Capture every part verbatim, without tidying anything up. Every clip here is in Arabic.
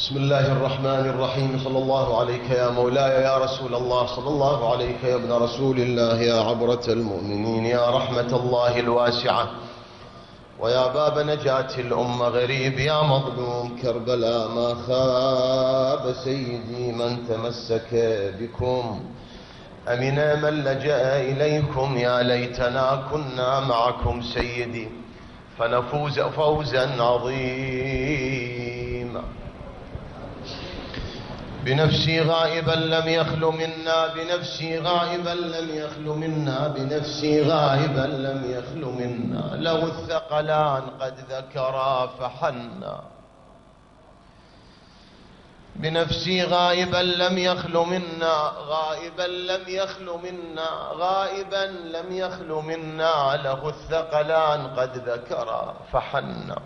بسم الله الرحمن الرحيم. صلى الله عليك يا مولاي يا رسول الله، صلى الله عليك يا ابن رسول الله، يا عبرة المؤمنين، يا رحمة الله الواسعة، ويا باب نجاة الأمة، غريب يا مظلوم كربلاء ما خاب سيدي من تمسك بكم، أمن من لجأ إليكم، يا ليتنا كنا معكم سيدي فنفوز فوزا عظيما. بنفسي غائبا لم يخل منا، بنفسي غائبا لم يخل منا، بنفسي غائبا لم يخل منا، له الثقلان قد ذكرا فحنا. بنفسي غائبا لم يخل منا، غائبا لم يخل منا، غائبا لم يخل منا، له الثقلان قد ذكرا فحنا.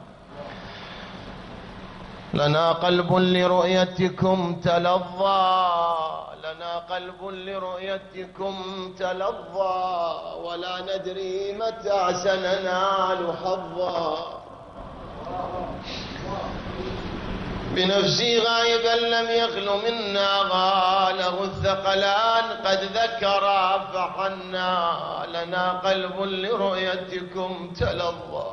لنا قلب لرؤيتكم تلظى، لنا قلب لرؤيتكم تلظى، ولا ندري متى سننال حظا. بنفسي غائبا لم يخل منا، غاله الثقلان قد ذكرا فحنا. لنا قلب لرؤيتكم تلظى،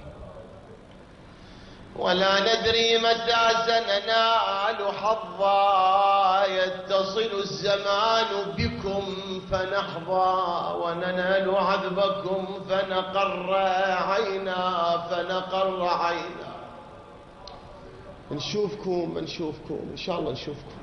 ولا ندري متى سننال حظا. يتصل الزمان بكم فنحظى، وننال عذبكم فنقر عينا، فنقر عينا. نشوفكم نشوفكم إن شاء الله نشوفكم.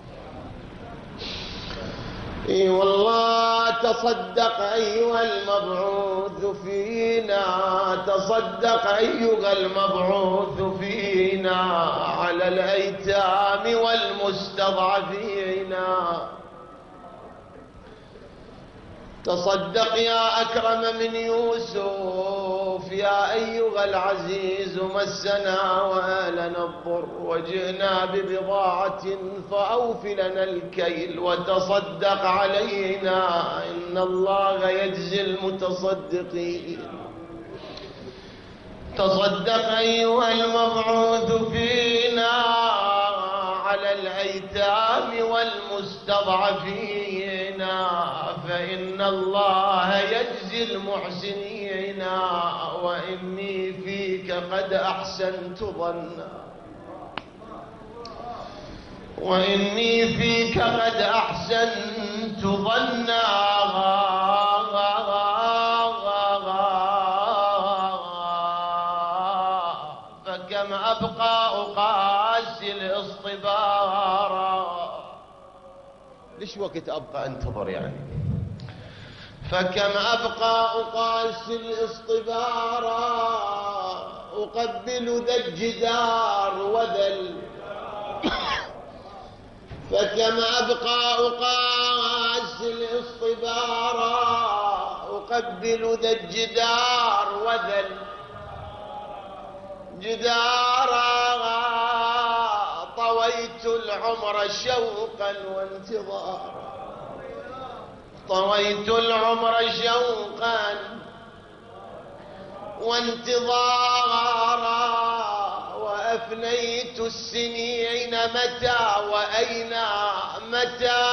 اي والله تصدق أيها المبعوث فينا، تصدق أيها المبعوث فينا على الأيتام والمستضعفين. تصدق يا أكرم من يوسف، يا أيها العزيز مسنا وآلنا الضر، وجئنا ببضاعة فأوف لنا الكيل وتصدق علينا، إن الله يجزي المتصدقين. تصدق أيها المبعوث فينا على الأيتام والمستضعفين، فإن الله يجزي المحسنين، وإني فيك قد أحسنت ظنا، وإني فيك قد أحسنت ظنا. فكم أبقى أقاسي الاصطبار، ليش وقت أبقى أنتظر يعني؟ فكم أبقى أقاسي الاصطبار، أقبل ذا الجدار وذا فكم أبقى أقاسي الاصطبار، أقبل ذا الجدار وذا الجدار. طويت العمر شوقا وانتظارا، طويت العمر شوقا وانتظارا، وأفنيت السنين متى وأين متى.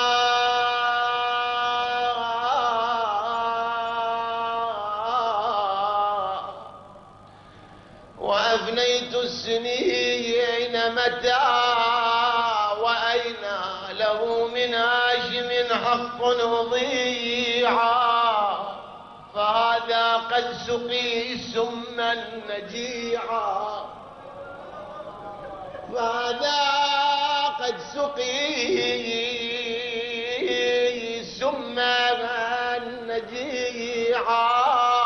وأفنيت السنين متى وأين، له من هاشم حق ضيعا، فهذا قد سقي سما نجيعا، فهذا قد سقي سما نجيعا،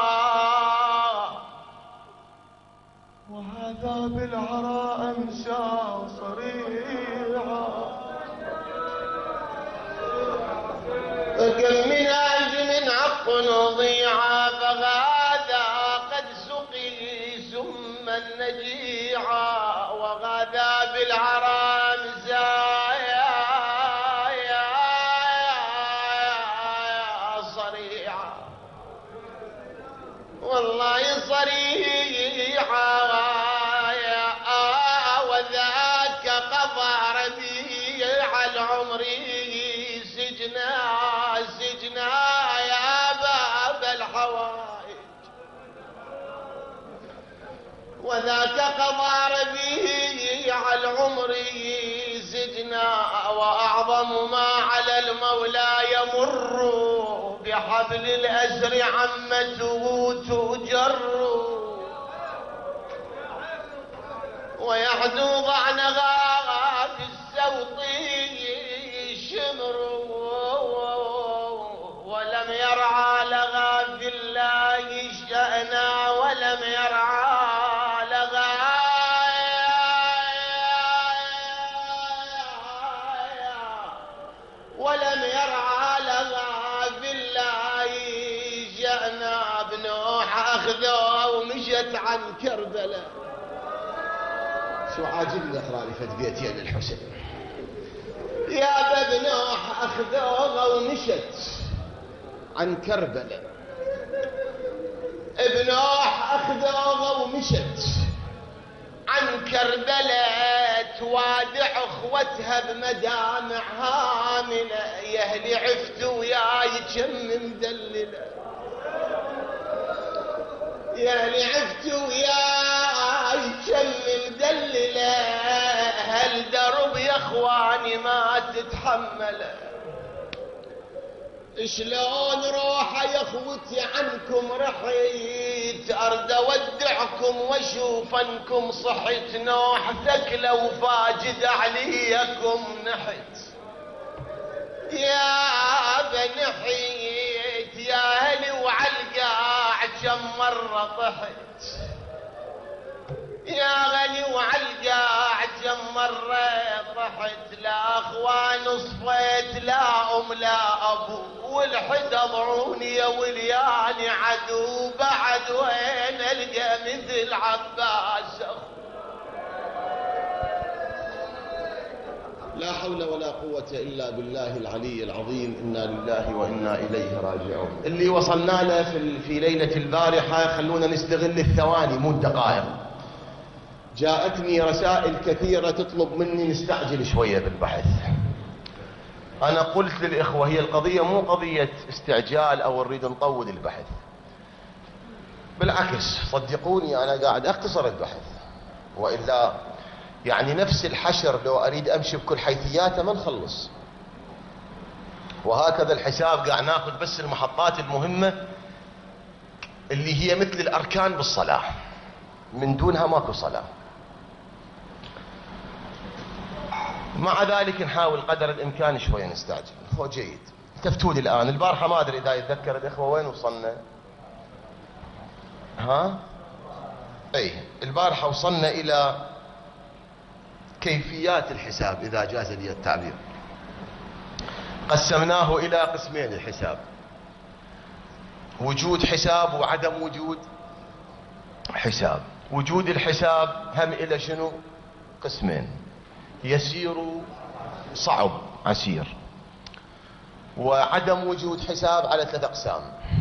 وهذا بالعراء أمسى صريعا. فكم من أجل حق ضيعا، فغاذا قد سقي سما نجيعا، وغاذا بالعراء أمسى صريعا، والله صريعا. وذاك قضى ربيعا وذاك قضى ربيع العمر زدنا وأعظم ما على المولى يمر بحبل الأزر عمته تجر ويحدو ضعنها في السوط شمر ولم يرعى لها في الله شأنا ولم يرعى لها ولم يرعى لها في الله شأنا بنوح أخذوها ومشت عن كربلاء. شو عاجبني اقرا لي فد بيتين للحسين. يا بنوح اخذوها ومشت عن كربلاء. بنوح اخذوها ومشت عن كربلاء توادع اخوتها بمدامعها من يا اهلي عفت وياي كم مدلله يا اهلي عفت وياي كم مدلله هالدرب يا اخواني ما تتحمله. شلون روح يا اخوتي عنكم رحيت ارد اودعكم واشوف انكم صحيت نوح ثكله وفاجد عليكم نحت يا بنحيت يا اهلي وعالقاع كم مره طحت يا غني وعالقاع كم مرة طحت لا اخوان صفيت لا ام لا ابو والحد اضعوني يا ولياني عدو بعد وين القى مثل عباس اخو. لا حول ولا قوة الا بالله العلي العظيم. انا لله وانا اليه راجعون. اللي وصلنا له في, في ليلة البارحة خلونا نستغل الثواني مو الدقائق. جاءتني رسائل كثيرة تطلب مني نستعجل شوية بالبحث. أنا قلت للإخوة هي القضية مو قضية استعجال أو نريد نطول البحث، بالعكس صدقوني أنا قاعد أختصر البحث، وإلا يعني نفس الحشر لو أريد أمشي بكل حيثياته ما نخلص. وهكذا الحساب قاعد ناخذ بس المحطات المهمة اللي هي مثل الأركان بالصلاة، من دونها ماكو صلاة. مع ذلك نحاول قدر الامكان شوي نستعجل. هو جيد. تفتوا لي الان البارحه ما ادري اذا يتذكر الاخوه وين وصلنا. ها اي البارحه وصلنا الى كيفيات الحساب اذا جاز لي التعبير. قسمناه الى قسمين الحساب، وجود حساب وعدم وجود حساب. وجود الحساب هم الى شنو؟ قسمين، يسير صعب عسير. وعدم وجود حساب على ثلاث اقسام.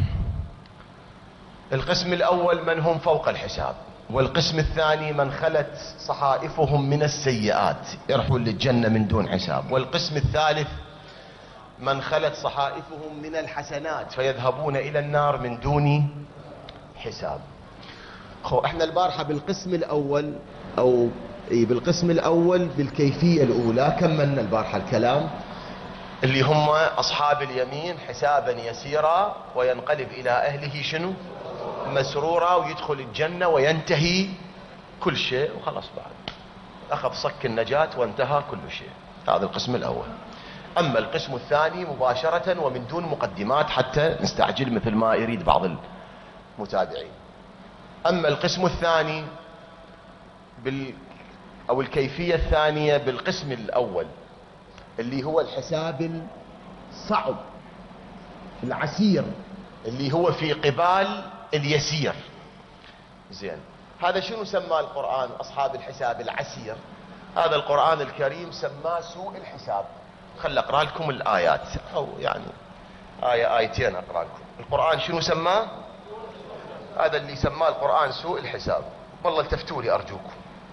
القسم الاول من هم فوق الحساب، والقسم الثاني من خلت صحائفهم من السيئات يرحون للجنة من دون حساب، والقسم الثالث من خلت صحائفهم من الحسنات فيذهبون الى النار من دون حساب. خو احنا البارحة بالقسم الاول او اي بالقسم الاول بالكيفية الاولى كملنا البارحة الكلام، اللي هم اصحاب اليمين حسابا يسيرا وينقلب الى اهله شنو؟ مسرورا، ويدخل الجنة وينتهي كل شيء وخلاص بعد اخذ صك النجاة وانتهى كل شيء. هذا القسم الاول. اما القسم الثاني مباشرة ومن دون مقدمات حتى نستعجل مثل ما يريد بعض المتابعين. اما القسم الثاني بال او الكيفية الثانية بالقسم الاول اللي هو الحساب الصعب العسير اللي هو في قبال اليسير. زين، هذا شنو سماه القرآن اصحاب الحساب العسير؟ هذا القرآن الكريم سماه سوء الحساب. خل اقرا لكم الايات او يعني آية آيتين اقرا لكم. القرآن شنو سماه؟ هذا اللي سماه القرآن سوء الحساب. والله التفتوا لي ارجوكم.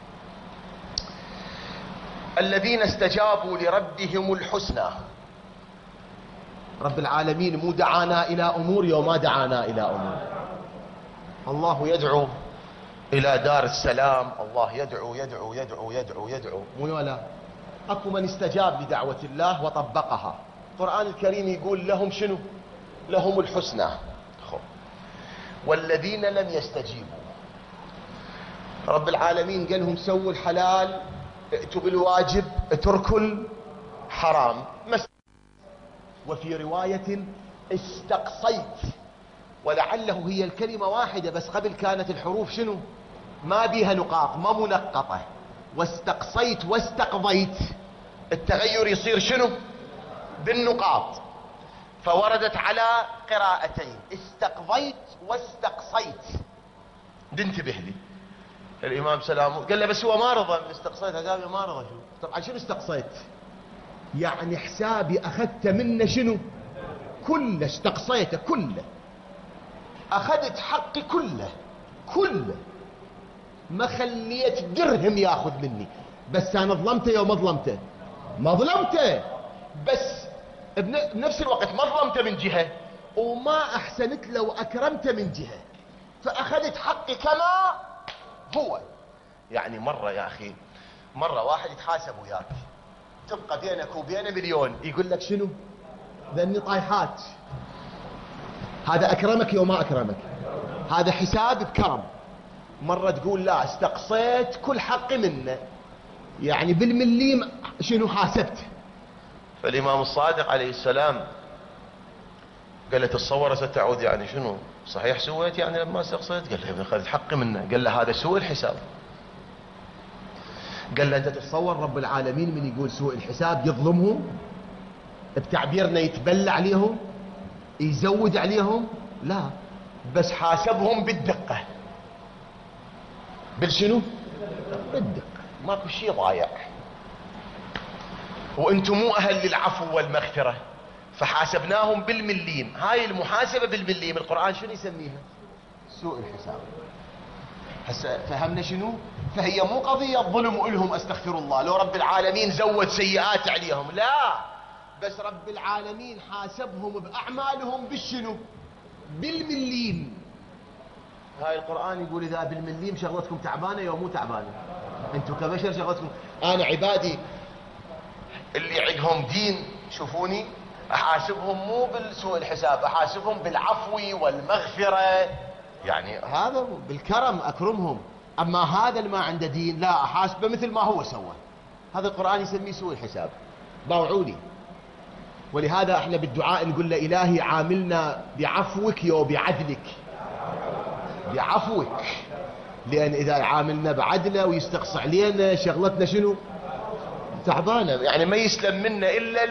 الذين استجابوا لربهم الحسنى. رب العالمين مو دعانا الى امور يوم ما دعانا الى امور. الله يدعو إلى دار السلام. الله يدعو يدعو يدعو يدعو يدعو، مو ولا أكو من استجاب لدعوة الله وطبقها. القرآن الكريم يقول لهم شنو؟ لهم الحسنى. والذين لم يستجيبوا، رب العالمين قال لهم سووا الحلال، ائتوا بالواجب، اتركوا الحرام. وفي رواية استقصيت، ولعله هي الكلمة واحدة بس قبل كانت الحروف شنو؟ ما بيها نقاط، ما منقطة. واستقصيت واستقضيت، التغير يصير شنو؟ بالنقاط. فوردت على قراءتين، استقضيت واستقصيت. انتبه لي الإمام سلام قال له بس هو ما رضى من استقصيت، قال ما رضى. شو طبعا شنو استقصيت؟ يعني حسابي أخذت منه شنو؟ كله. استقصيته كله، أخذت حقي كله كله، ما خليت درهم ياخذ مني. بس أنا ظلمته يوم ما ظلمته؟ ما ظلمته، بس بنفس الوقت ما ظلمته من جهة وما أحسنت له وأكرمته من جهة، فأخذت حقي كما هو. يعني مرة يا أخي، مرة واحد يتحاسب وياك، تبقى بينك وبينه مليون، يقول لك شنو؟ ذني طايحات. هذا أكرمك يوم ما أكرمك، هذا حساب بكرم. مرة تقول لا استقصيت كل حقي منه، يعني بالمليم شنو حاسبته. فالإمام الصادق عليه السلام قال له تتصور ستعود يعني شنو صحيح سويت يعني لما استقصيت؟ قال له أخذت حقي منه. قال له هذا سوء الحساب. قال له أنت تتصور رب العالمين من يقول سوء الحساب يظلمهم؟ بتعبيرنا يتبلى عليهم، يزود عليهم؟ لا، بس حاسبهم بالدقة. بالشنو؟ بالدقة، ماكو شيء ضايع. وانتم مو اهل للعفو والمغفرة، فحاسبناهم بالمليم. هاي المحاسبة بالمليم القرآن شنو يسميها؟ سوء الحساب. هسه فهمنا شنو؟ فهي مو قضية ظلم وإلهم استغفر الله، لو رب العالمين زود سيئات عليهم، لا، بس رب العالمين حاسبهم بأعمالهم بالشنو؟ بالمليم. هاي القرآن يقول إذا بالمليم شغلتكم تعبانة يوم مو تعبانة، انتم كبشر شغلتكم. أنا عبادي اللي عندهم دين شوفوني أحاسبهم مو بالسوء الحساب، أحاسبهم بالعفو والمغفرة، يعني هذا بالكرم أكرمهم. أما هذا اللي ما عنده دين لا أحاسبه مثل ما هو سوى. هذا القرآن يسميه سوء الحساب. باوعوني. ولهذا احنا بالدعاء نقول له إلهي عاملنا بعفوك يو بعدلك. بعفوك، لأن إذا عاملنا بعدله ويستقصى علينا شغلتنا شنو؟ تعبانة، يعني ما يسلم منا إلا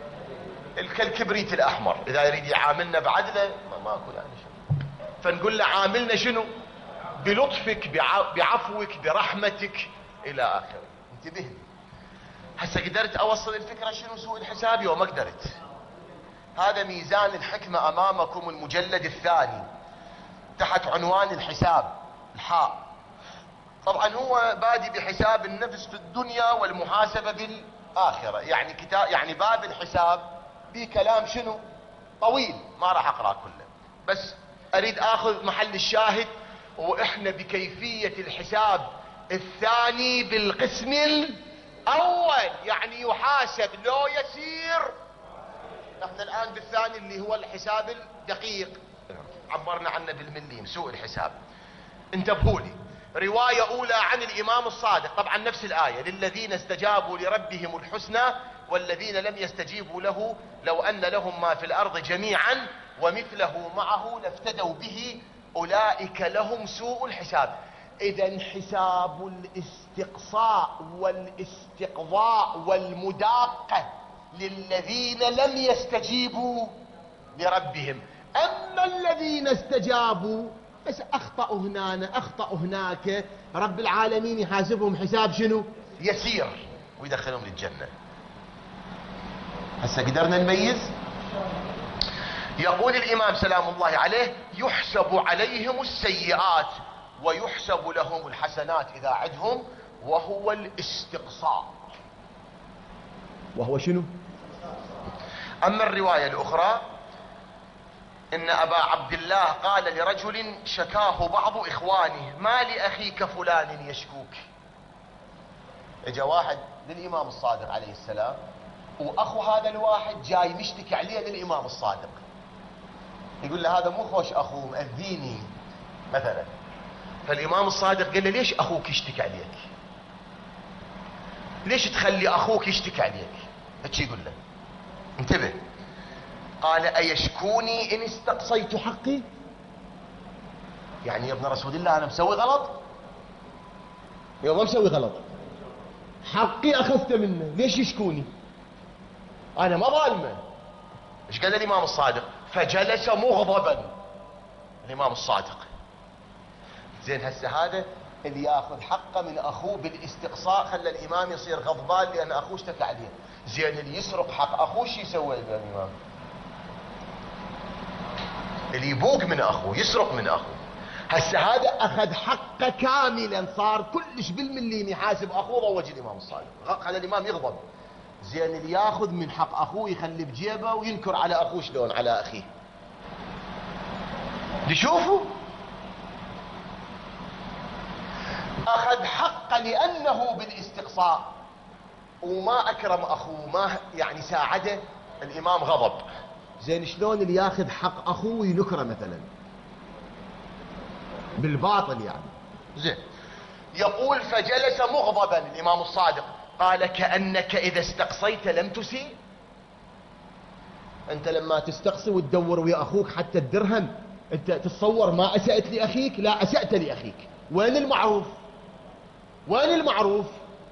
الكبريت الأحمر. إذا يريد يعاملنا بعدله ما ماكو يعني شيء. فنقول له عاملنا شنو؟ بلطفك، بعفوك، برحمتك إلى آخره. انتبه لي. هسه قدرت أوصل الفكرة شنو سوء الحساب وما قدرت؟ هذا ميزان الحكمة أمامكم، المجلد الثاني تحت عنوان الحساب، الحاء. طبعا هو بادي بحساب النفس في الدنيا والمحاسبة بالآخرة، يعني كتاب، يعني باب الحساب بكلام شنو؟ طويل، ما راح أقرأ كله، بس أريد أخذ محل الشاهد. وإحنا بكيفية الحساب الثاني بالقسم الأول، يعني يحاسب لو يسير. نحن الآن بالثاني اللي هو الحساب الدقيق، عبرنا عنه بالمليم، سوء الحساب. انتبهوا لي، رواية أولى عن الإمام الصادق، طبعا نفس الآية، للذين استجابوا لربهم الحسنى والذين لم يستجيبوا له لو أن لهم ما في الأرض جميعا ومثله معه لافتدوا به أولئك لهم سوء الحساب. إذن حساب الاستقصاء والاستقضاء والمداقة للذين لم يستجيبوا لربهم. أما الذين استجابوا بس أخطأوا هنا أخطأوا هناك، رب العالمين يحاسبهم حساب شنو؟ يسير، ويدخلهم للجنة. هسه قدرنا نميز. يقول الإمام سلام الله عليه يحسب عليهم السيئات ويحسب لهم الحسنات إذا عدهم، وهو الاستقصاء. وهو شنو؟ أما الرواية الأخرى إن أبا عبد الله قال لرجل شكاه بعض إخوانه: ما لأخيك فلان يشكوك؟ اجا واحد للإمام الصادق عليه السلام، وأخو هذا الواحد جاي مشتكي عليه للإمام الصادق، يقول له هذا مو خوش أخو مأذيني مثلا. فالإمام الصادق قال له: ليش أخوك يشتكي عليك؟ ليش تخلي أخوك يشتكي عليك؟ هيك يقول له. انتبه، قال: أيشكوني إن استقصيت حقي؟ يعني يا ابن رسول الله أنا مسوي غلط؟ يا ما مسوي غلط، حقي أخذت منه، ليش يشكوني؟ أنا ما ظالمه. ايش قال الإمام الصادق؟ فجلس مغضبا الإمام الصادق. زين، هسه هذا اللي ياخذ حقه من أخوه بالاستقصاء خلى الإمام يصير غضبان لأن أخوه اشتكى عليه. زين، اللي يسرق حق أخوه شو يسوي الإمام؟ اللي يبوق من أخوه، يسرق من أخوه. هسه هذا أخذ حقه كاملا، صار كلش بالمليم يحاسب أخوه. ضوج الإمام الصادق، خلى الإمام يغضب. زين، اللي ياخذ من حق أخوه يخلي بجيبه وينكر على أخوه. شلون على أخيه؟ تشوفوا، أخذ حقه لأنه بالاستقصاء وما أكرم أخوه، ما يعني ساعده، الإمام غضب. زين، شلون اللي ياخذ حق أخوه وينكره مثلا بالباطل يعني؟ زين، يقول: فجلس مغضبا الإمام الصادق. قال: كأنك إذا استقصيت لم تسيء. أنت لما تستقصي وتدور ويا أخوك حتى الدرهم، أنت تتصور ما أسأت لأخيك؟ لا، أسأت لأخيك. وين المعروف؟ وين المعروف؟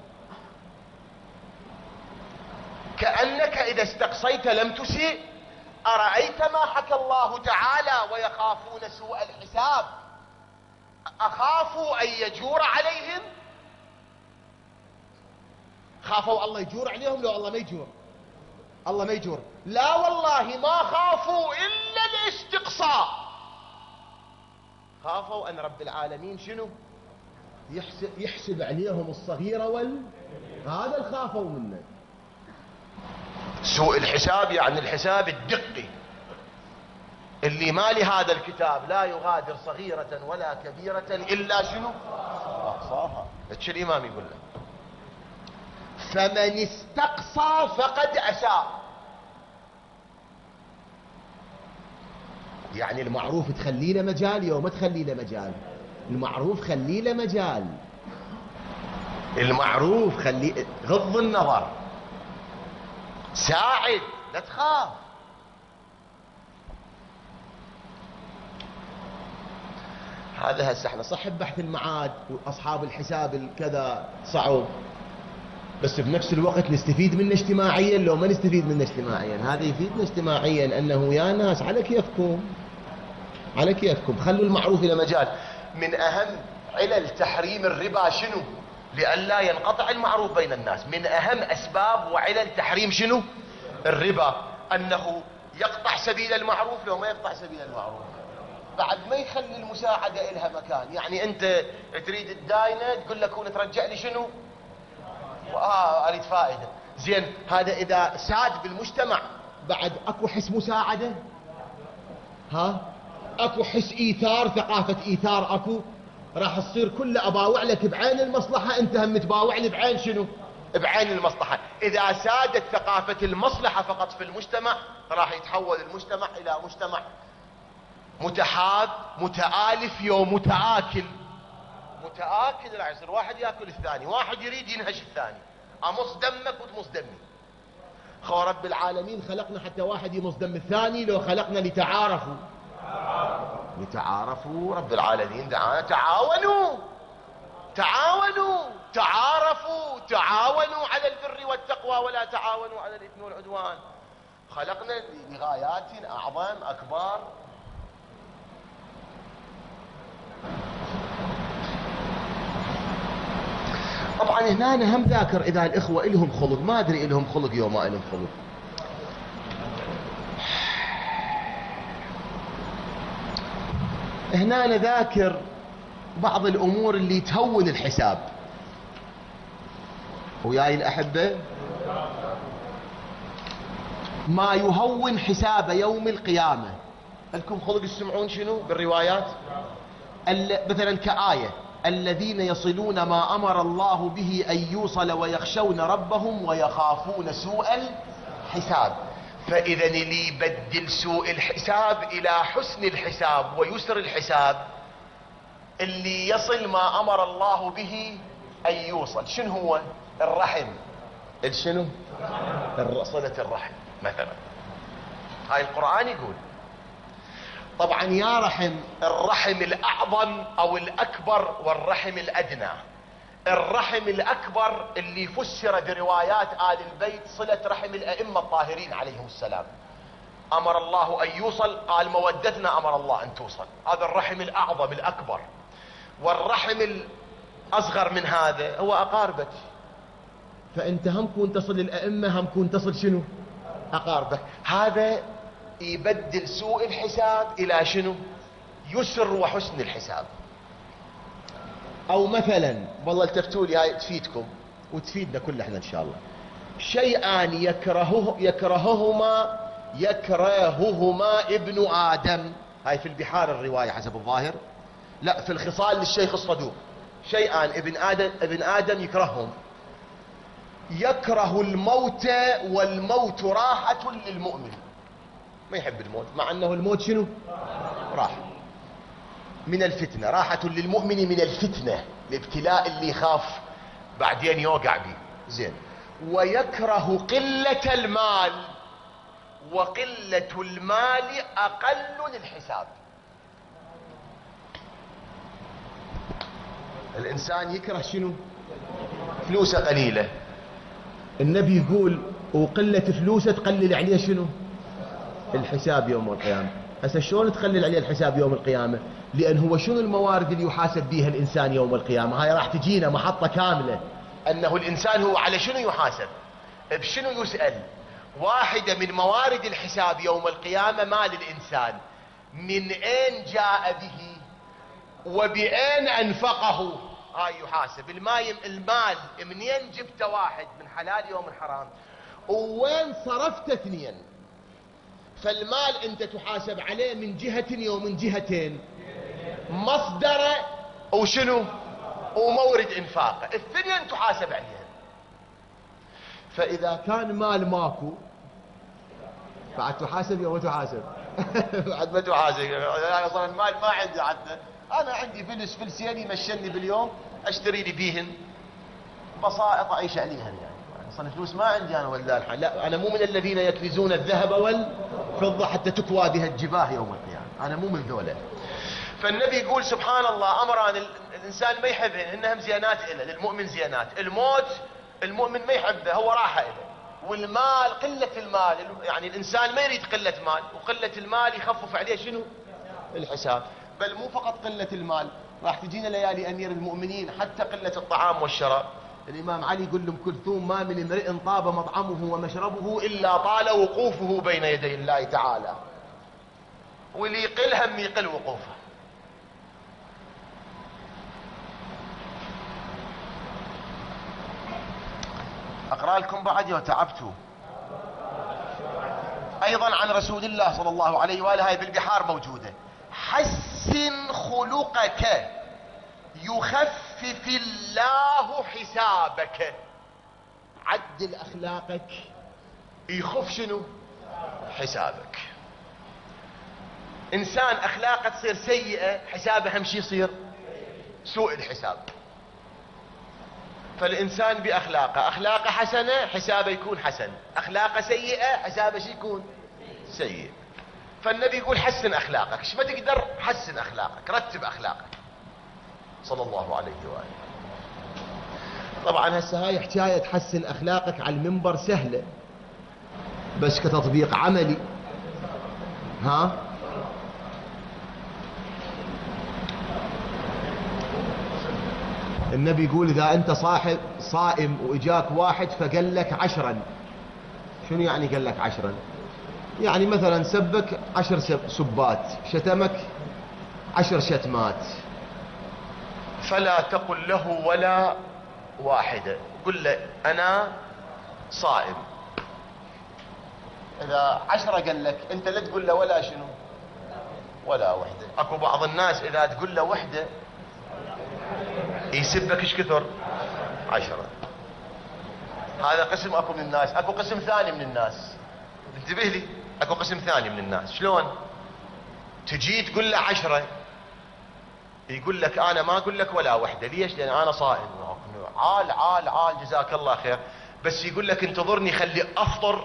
كأنك إذا استقصيت لم تسيء. أرأيت ما حكى الله تعالى: ويخافون سوء الحساب. أخافوا أن يجور عليهم؟ خافوا الله يجور عليهم؟ لو الله ما يجور، الله ما يجور. لا والله، ما خافوا إلا الاستقصاء. خافوا أن رب العالمين شنو؟ يحسب, يحسب عليهم الصغيرة وال هذا الخافوا منه. سوء الحساب يعني الحساب الدقي اللي ما لهذا الكتاب لا يغادر صغيرة ولا كبيرة إلا شنو؟ أحصاها. ايش الإمام يقول له؟ فمن استقصى فقد أساء. يعني المعروف تخلي له مجال، يوم ما تخلي له مجال. المعروف خلي له مجال، المعروف خلي، غض النظر، ساعد، لا تخاف. هذا هسه احنا صح بحث المعاد واصحاب الحساب الكذا صعب، بس بنفس الوقت نستفيد منه اجتماعيا. لو ما نستفيد منه اجتماعيا، هذا يفيدنا اجتماعيا. انه يا ناس على كيفكم، على كيفكم، خلوا المعروف الى مجال. من اهم علل تحريم الربا شنو؟ لئلا ينقطع المعروف بين الناس. من اهم اسباب وعلل تحريم شنو؟ الربا، انه يقطع سبيل المعروف. لو ما يقطع سبيل المعروف بعد ما يخلي المساعدة إلها مكان. يعني انت تريد الداينة تقول لك كون ترجع لي شنو؟ اه اريد فائدة. زين، هذا اذا ساد بالمجتمع بعد اكو حس مساعدة؟ ها؟ اكو حس ايثار، ثقافة ايثار اكو؟ راح تصير كله اباوع لك بعين المصلحة، انت هم تباوع لي بعين شنو؟ بعين المصلحة. اذا سادت ثقافة المصلحة فقط في المجتمع راح يتحول المجتمع الى مجتمع متحاب متآلف، يوم متآكل. متآكل راح يصير واحد ياكل الثاني، واحد يريد ينهش الثاني. امص دمك وتمص دمي. خو رب العالمين خلقنا حتى واحد يمص دم الثاني؟ لو خلقنا لتعارفوا. لتعارفوا. رب العالمين دعانا تعاونوا، تعاونوا، تعارفوا، تعاونوا على البر والتقوى ولا تعاونوا على الاثم والعدوان. خلقنا لغايات اعظم اكبر. طبعا هنا أنا هم ذاكر اذا الاخوة الهم خلق، ما ادري الهم خلق يوم ما الهم خلق. هنا أنا ذاكر بعض الامور اللي تهون الحساب. وياي الاحبة، ما يهون حساب يوم القيامة لكم خلق تسمعون شنو بالروايات؟ مثلا كآية: الذين يصلون ما أمر الله به أن يوصل ويخشون ربهم ويخافون سوء الحساب. فإذا اللي يبدل سوء الحساب إلى حسن الحساب ويسر الحساب اللي يصل ما أمر الله به أن يوصل. شنو هو؟ الرحم. الشنو؟ صلة الرحم مثلا. هاي القرآن يقول. طبعا يا رحم، الرحم الأعظم أو الأكبر والرحم الأدنى. الرحم الأكبر اللي فسر بروايات آل البيت صلة رحم الأئمة الطاهرين عليهم السلام. أمر الله أن يوصل، قال مودتنا أمر الله أن توصل. هذا الرحم الأعظم الأكبر. والرحم الأصغر من هذا هو أقاربك. فأنت هم كون تصل الأئمة، هم كون تصل شنو؟ أقاربك. هذا يبدل سوء الحساب إلى شنو؟ يسر وحسن الحساب. أو مثلا، والله التفتوا لي هاي تفيدكم وتفيدنا كل احنا إن شاء الله. شيئان يكرهه يكرههما يكرههما ابن آدم. هاي في البحار الرواية حسب الظاهر، لا في الخصال للشيخ الصدوق. شيئان ابن آدم ابن آدم يكرههم: يكره الموت والموت راحة للمؤمن. ما يحب الموت، مع أنه الموت شنو؟ راحة من الفتنة، راحة للمؤمن من الفتنة، الابتلاء اللي يخاف بعدين يوقع به. زين. ويكره قلة المال، وقلة المال أقل للحساب. الإنسان يكره شنو؟ فلوسه قليلة. النبي يقول وقلة فلوسه تقلل عليه شنو؟ الحساب يوم القيامة. هسه شلون تقلل عليه الحساب يوم القيامة؟ لأن هو شنو الموارد اللي يحاسب بها الإنسان يوم القيامة؟ هاي راح تجينا محطة كاملة، أنه الإنسان هو على شنو يحاسب، بشنو يسأل. واحدة من موارد الحساب يوم القيامة مال الإنسان، من أين جاء به وبأين أنفقه. هاي يحاسب. المال المال منين جبت؟ واحد من حلال يوم حرام، وين صرفت؟ اثنين. فالمال انت تحاسب عليه من جهة ومن جهتين، مصدره وشنو ومورد انفاقه، الاثنين تحاسب عليها. فاذا كان مال ماكو بعد تحاسب يوم تحاسب بعد ما تحاسب. اصلا المال ما عندي، حتى انا عندي فلس فلسين يمشني باليوم، اشتري لي بيهن بسائط اعيش عليهن. يعني اصلا فلوس ما عندي انا ولا الحال. لا، انا مو من الذين يكنزون الذهب والفضة حتى تكوى بها الجباه يوم القيامة. انا مو من ذولا. فالنبي يقول سبحان الله، امران الانسان ما يحبهن، انهم زينات له، للمؤمن زينات. الموت المؤمن ما يحبه، هو راحة له. والمال قلة المال، يعني الانسان ما يريد قلة مال، وقلة المال يخفف عليه شنو؟ الحساب. بل مو فقط قلة المال، راح تجينا ليالي امير المؤمنين حتى قلة الطعام والشراب. الامام علي يقول لهم كلثوم: ما من امرئ طاب مطعمه ومشربه الا طال وقوفه بين يدي الله تعالى. واللي يقل هم يقل وقوفه. اقرأ لكم بعد يا تعبتوا. ايضا عن رسول الله صلى الله عليه وآله، هاي بالبحار موجودة: حسن خلقك يخفف الله حسابك. عدل اخلاقك يخف شنو؟ حسابك. انسان اخلاقه تصير سيئة، حسابه هم شي يصير سوء الحساب. فالانسان باخلاقه، اخلاقه حسنة حسابه يكون حسن، اخلاقه سيئة حسابه شي يكون سيء. فالنبي يقول حسن اخلاقك. ايش ما تقدر حسن اخلاقك، رتب اخلاقك صلى الله عليه وآله. طبعا هسه هاي حكاية تحسن اخلاقك على المنبر سهلة، بس كتطبيق عملي ها النبي يقول اذا انت صاحب صائم واجاك واحد فقال لك عشرا. شنو يعني قال لك عشرا؟ يعني مثلا سبك عشر سبات، شتمك عشر شتمات، فلا تقل له ولا واحدة، قل له انا صائم. اذا عشرة قال لك انت لا تقول له ولا شنو ولا وحدة. اكو بعض الناس اذا تقول له وحدة يسبك ايش كثر؟ عشرة. هذا قسم اكو من الناس. اكو قسم ثاني من الناس، انتبه لي، اكو قسم ثاني من الناس. شلون؟ تجي تقول له عشرة يقول لك انا ما اقول لك ولا وحدة. ليش؟ لان انا صائم. عال عال عال جزاك الله خير، بس يقول لك انتظرني خلي افطر.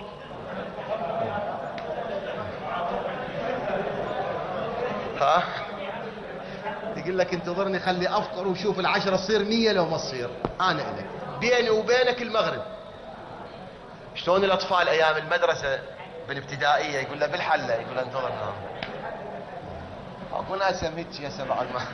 ها؟ يقول لك انتظرني خلي افطر وشوف العشرة تصير مية لو ما تصير انا الك. بيني وبينك المغرب. شلون الاطفال ايام المدرسة بالابتدائية يقول له بالحلة، يقول له انتظرنا. اكو ناس هيك يا سبع الماء.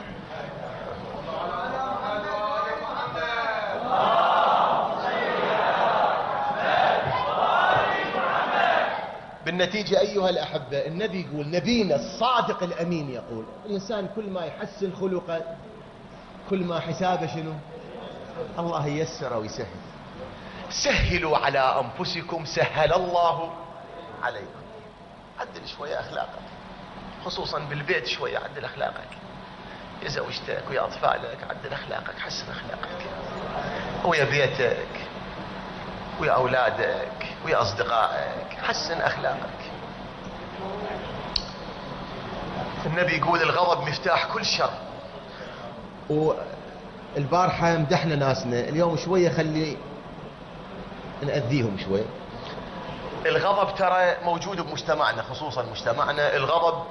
بالنتيجة أيها الأحبة، النبي يقول، نبينا الصادق الأمين يقول الإنسان كل ما يحسن خلقه كل ما حسابه شنو؟ الله ييسر ويسهل. سهلوا على أنفسكم سهل الله عليكم. عدل شوية أخلاقك، خصوصا بالبيت شوية عدل أخلاقك، يا زوجتك ويا أطفالك عدل أخلاقك، حسن أخلاقك ويا بيتك ويا أولادك ويا أصدقائك، حسن أخلاقك. النبي يقول الغضب مفتاح كل شر. والبارحة مدحنا ناسنا، اليوم شوية خلي نأذيهم شوية. الغضب ترى موجود بمجتمعنا، خصوصا مجتمعنا الغضب،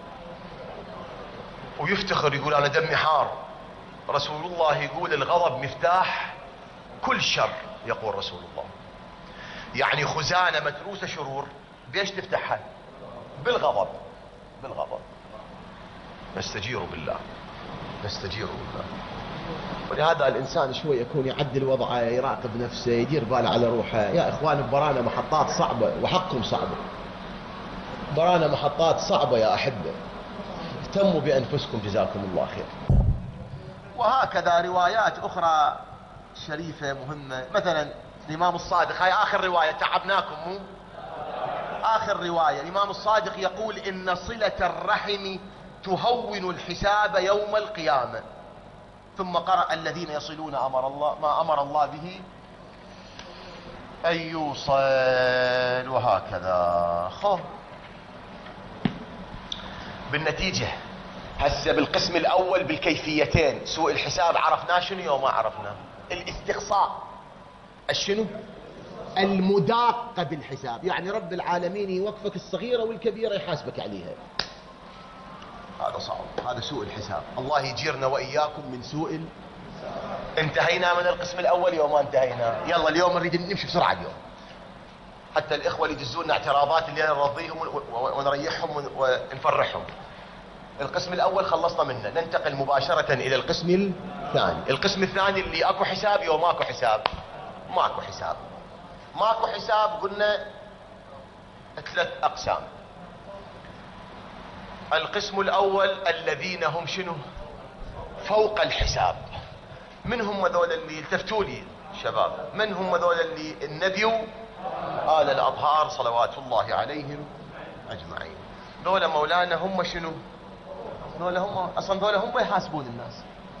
ويفتخر يقول أنا دمي حار. رسول الله يقول الغضب مفتاح كل شر، يقول رسول الله. يعني خزانة متروسة شرور بيش تفتحها؟ بالغضب. بالغضب. نستجير بالله، نستجير بالله. ولهذا الإنسان شوي يكون يعدل وضعه، يراقب نفسه، يدير باله على روحه. يا إخوان برانا محطات صعبة، وحقكم صعبة، برانا محطات صعبة يا أحبة، اهتموا بأنفسكم جزاكم الله خير. وهكذا روايات أخرى شريفة مهمة، مثلا الإمام الصادق، هاي آخر رواية، تعبناكم مو؟ آخر رواية الإمام الصادق يقول إن صلة الرحم تهون الحساب يوم القيامة. ثم قرأ الذين يصلون أمر الله ما أمر الله به أن يوصل، وهكذا. خو بالنتيجة هسه بالقسم الأول بالكيفيتين، سوء الحساب عرفناه شنو وما عرفناه. الاستقصاء الشنو؟ المداقة بالحساب، يعني رب العالمين يوقفك الصغيرة والكبيرة يحاسبك عليها. هذا صعب، هذا سوء الحساب. الله يجيرنا وإياكم من سوء ال... انتهينا من القسم الأول يوم ما انتهينا. يلا اليوم نريد نمشي بسرعة اليوم، حتى الإخوة اللي يجزونا اعتراضات اللي نرضيهم ونريحهم ونفرحهم. القسم الأول خلصنا منه، ننتقل مباشرة إلى القسم الثاني. القسم الثاني اللي أكو حساب يوم ماكو حساب. ماكو حساب. ماكو حساب قلنا ثلاث أقسام. القسم الأول الذين هم شنو؟ فوق الحساب. من هم ذول اللي التفتوا لي شباب؟ من هم ذول اللي النبي آل الأطهار صلوات الله عليهم أجمعين؟ ذولا مولانا هم شنو؟ ذولا هم أصلا ذولا هم يحاسبون الناس.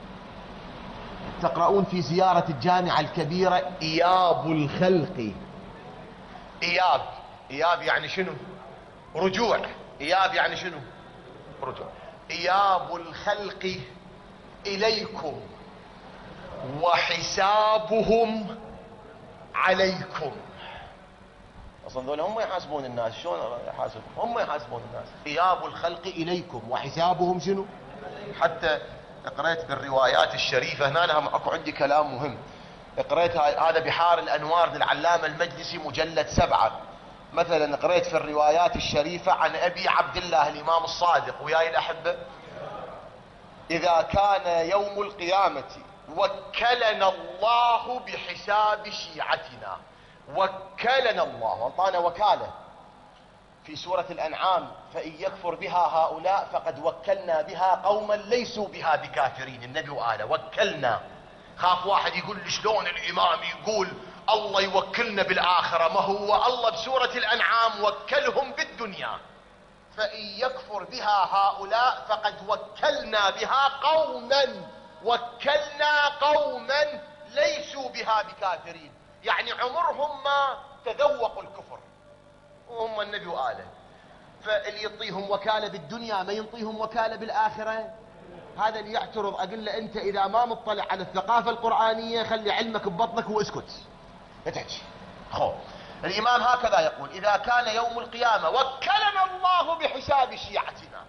تقرؤون في زيارة الجامعة الكبيرة إياب الخلق. إياب، إياب يعني شنو؟ رجوع. إياب يعني شنو؟ رجوع. إياب الخلق إليكم وحسابهم عليكم. اصلا ذول هم يحاسبون الناس. شلون يحاسبون؟ هم يحاسبون الناس. إياب الخلق إليكم وحسابهم شنو؟ حتى قريت بالروايات الشريفة هنا، هم اكو عندي كلام مهم. قريت هذا بحار الأنوار للعلامة المجلسي مجلد سبعة. مثلا قريت في الروايات الشريفة عن أبي عبد الله الإمام الصادق، وياي الأحبة، إذا كان يوم القيامة وكلنا الله بحساب شيعتنا. وكلنا الله، أعطانا وكالة في سورة الأنعام، فإن يكفر بها هؤلاء فقد وكلنا بها قوما ليسوا بها بكافرين. النبي وآله وكلنا. خاف واحد يقول لي شلون الإمام يقول الله يوكلنا بالآخرة؟ ما هو الله بسورة الأنعام وكلهم بالدنيا. فإن يكفر بها هؤلاء فقد وكلنا بها قوما وكلنا قوما ليسوا بها بكافرين، يعني عمرهم ما تذوقوا الكفر وهم النبي وآله. فاللي يعطيهم وكالة بالدنيا ما ينطيهم وكالة بالآخرة. هذا اللي يعترض أقول له أنت إذا ما مطلع على الثقافة القرآنية خلي علمك ببطنك واسكت لا تحكي. خو الإمام هكذا يقول: إذا كان يوم القيامة وكلنا الله بحساب شيعتنا،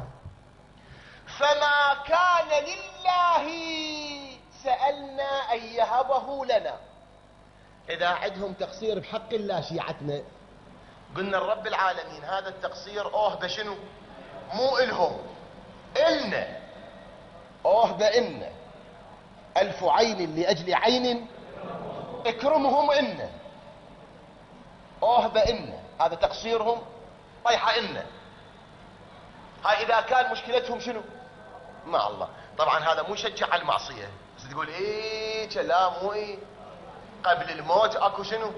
فما كان لله سألنا أن يهبه لنا. إذا عندهم تقصير بحق الله شيعتنا، قلنا الرب العالمين هذا التقصير أوه بشنو؟ مو إلهم، إلنا. أوه بإلنا ألف عين لأجل عين اكرمهم إلنا. أوه بإلنا هذا تقصيرهم طيحة إلنا. هاي إذا كان مشكلتهم شنو؟ مع الله. طبعا هذا مو يشجع على المعصية، بس تقول إيه لا مو إيه. قبل الموت أكو شنو؟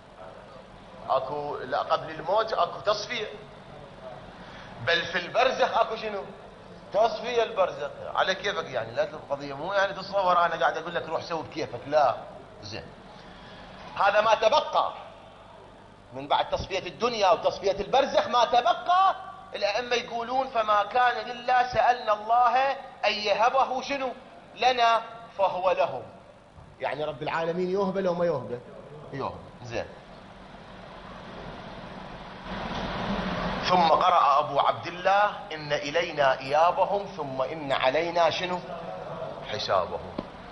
اكو لا قبل الموت اكو تصفية، بل في البرزخ اكو شنو؟ تصفية البرزخ. على كيفك يعني، لا القضية مو يعني تتصور انا قاعد اقول لك روح سوي بكيفك، لا. زين، هذا ما تبقى من بعد تصفية الدنيا وتصفية البرزخ. ما تبقى الائمة يقولون: فما كان لله سألنا الله ان يهبه شنو؟ لنا فهو لهم. يعني رب العالمين يهبه لو ما يهبه؟ يهبه. زين. ثم قرأ أبو عبد الله: إن إلينا إيابهم ثم إن علينا شنو؟ حسابهم.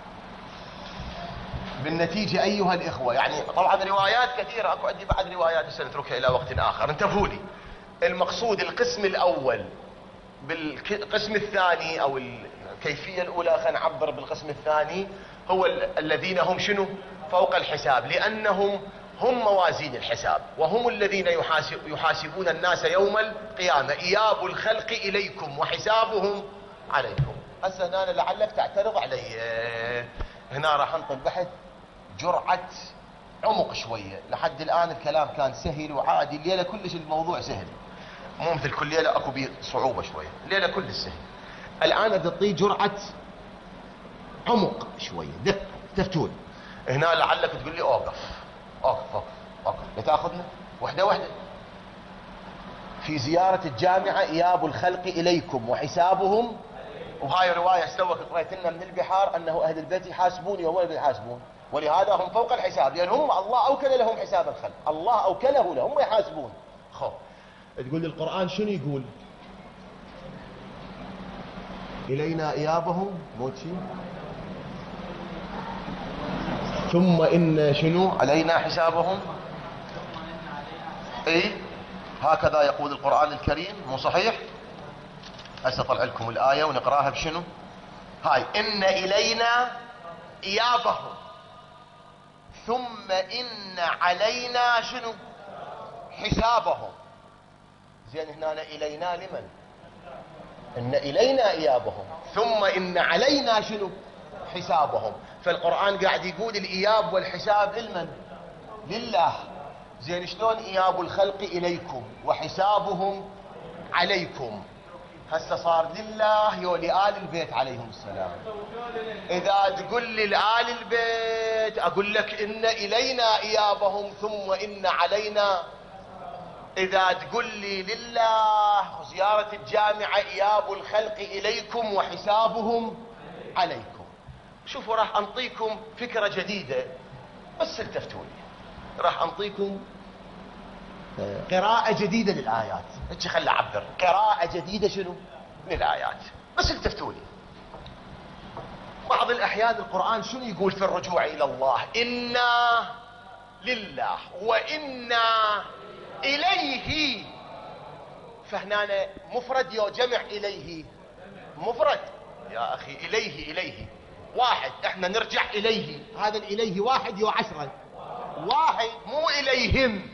بالنتيجة أيها الإخوة، يعني طبعا روايات كثيرة، أكو عندي بعد روايات سنتركها إلى وقت آخر. انتبهوا لي، المقصود القسم الأول بالقسم الثاني أو الكيفية الأولى، خلينا نعبر بالقسم الثاني، هو الذين هم شنو؟ فوق الحساب، لأنهم هم موازين الحساب، وهم الذين يحاسب يحاسبون الناس يوم القيامة. إياب الخلق إليكم وحسابهم عليكم. هسه هنا لعلك تعترض علي، هنا راح انطي بحث جرعة عمق شوية. لحد الآن الكلام كان سهل وعادي، الليلة كلش الموضوع سهل، مو مثل كل ليلة اكو بيه صعوبة شوية، الليلة كلش سهل. الآن أعطي جرعة عمق شوية، دق تفتون. هنا لعلك تقول لي أوقف اوقف اوقف لتاخذنا وحده وحده. في زيارة الجامعة: إياب الخلق إليكم وحسابهم. وهاي رواية سوك قريت لنا من البحار أنه أهل البيت يحاسبون يوم الذي يحاسبون، ولهذا هم فوق الحساب، لأن هم الله أوكل لهم حساب الخلق، الله أوكله لهم يحاسبون. خو تقول لي القرآن شنو يقول؟ إلينا إيابهم موتي ثم إن شنو علينا حسابهم. اي هكذا يقول القرآن الكريم، مو صحيح؟ هسه طلع لكم الآية ونقراها بشنو. هاي: إن إلينا إيابهم ثم إن علينا شنو حسابهم. زين، هنا إلينا لمن؟ إن إلينا إيابهم ثم إن علينا شنو حسابهم. فالقرآن قاعد يقول الإياب والحساب لمن؟ لله. زين، شلون إياب الخلق إليكم وحسابهم عليكم؟ هسه صار لله يو لآل البيت عليهم السلام. إذا تقول لي لآل البيت أقول لك إن إلينا إيابهم ثم إن علينا. إذا تقول لي لله زيارة الجامعة: إياب الخلق إليكم وحسابهم عليكم. شوفوا، راح أنطيكم فكرة جديدة، بس التفتوني. راح أنطيكم قراءة جديدة للآيات. اتش خلي أعبر، قراءة جديدة شنو؟ للآيات، بس التفتوني. بعض الأحيان القرآن شنو يقول في الرجوع إلى الله؟ إنا لله وإنا إليه. فهنا مفرد يو جمع؟ إليه مفرد يا أخي. إليه إليه واحد، احنا نرجع إليه. هذا الإليه واحد يو عشرة، واحد، مو إليهم،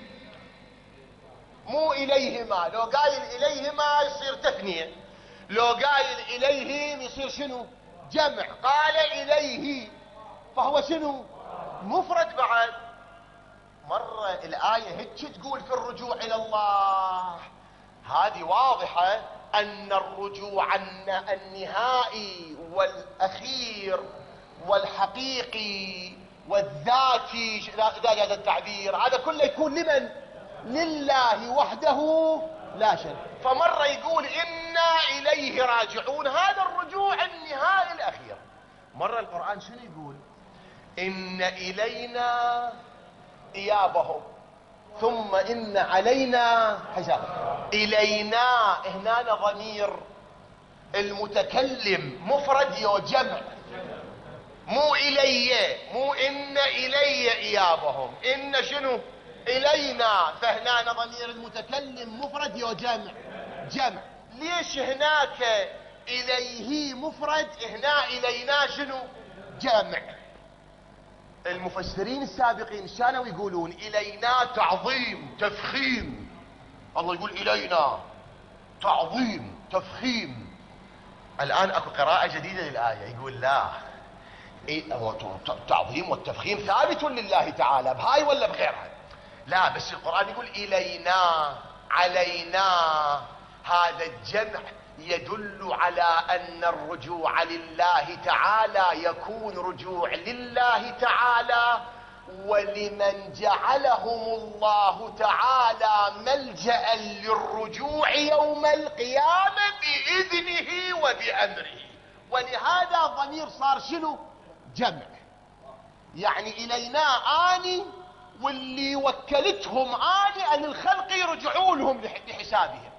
مو إليهما. لو قايل إليهما يصير تثنية، لو قايل إليهم يصير شنو؟ جمع. قال إليه فهو شنو؟ مفرد بعد. مرة الآية هيك تقول في الرجوع إلى الله، هذه واضحة أن الرجوع النهائي والأخير والحقيقي والذاتي، إذا جاز التعبير، هذا كله يكون لمن؟ لله وحده لا شريك. فمرة يقول إنا إليه راجعون، هذا الرجوع النهائي الأخير. مرة القرآن شنو يقول؟ إن إلينا إيابهم ثم إن علينا حسابهم. إلينا هنا ضمير المتكلم مفرد يو جمع، مو إلي، مو إن إلي إيابهم، إن شنو؟ إلينا. فهنا ضمير المتكلم مفرد يو جمع، جمع. ليش هناك إليه مفرد، هنا إلينا شنو؟ جمع. المفسرين السابقين كانوا يقولون إلينا تعظيم تفخيم، الله يقول إلينا تعظيم تفخيم. الآن أكو قراءة جديدة للآية يقول لا، التعظيم والتفخيم ثابت لله تعالى بهاي ولا بغيرها؟ لا، بس القرآن يقول إلينا علينا. هذا الجمع يدل على أن الرجوع لله تعالى يكون رجوع لله تعالى ولمن جعلهم الله تعالى ملجأ للرجوع يوم القيامة بإذنه وبأمره. ولهذا ضمير صار شنو؟ جمع. يعني إلينا آني واللي وكلتهم آني أن الخلق يرجعوا لهم بحسابهم،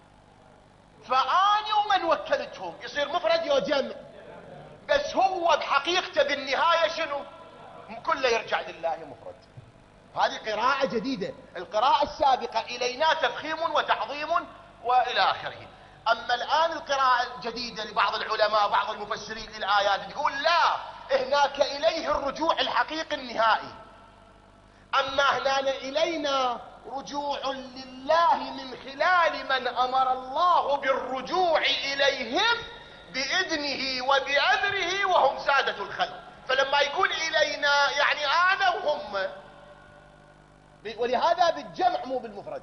فآني ومن وكلتهم يصير مفرد يو جمع، بس هو بحقيقته بالنهاية شنو؟ كله يرجع لله مفرد. هذه قراءة جديدة. القراءة السابقة إلينا تفخيم وتعظيم وإلى آخره. أما الآن القراءة الجديدة لبعض العلماء بعض المفسرين للآيات تقول لا، هناك إليه الرجوع الحقيقي النهائي، أما هنا إلينا رجوع لله من خلال من أمر الله بالرجوع إليهم بإذنه وبأمره وهم سادة الخلق. فلما يقول إلينا يعني أنا وهم، ولهذا بالجمع مو بالمفرد.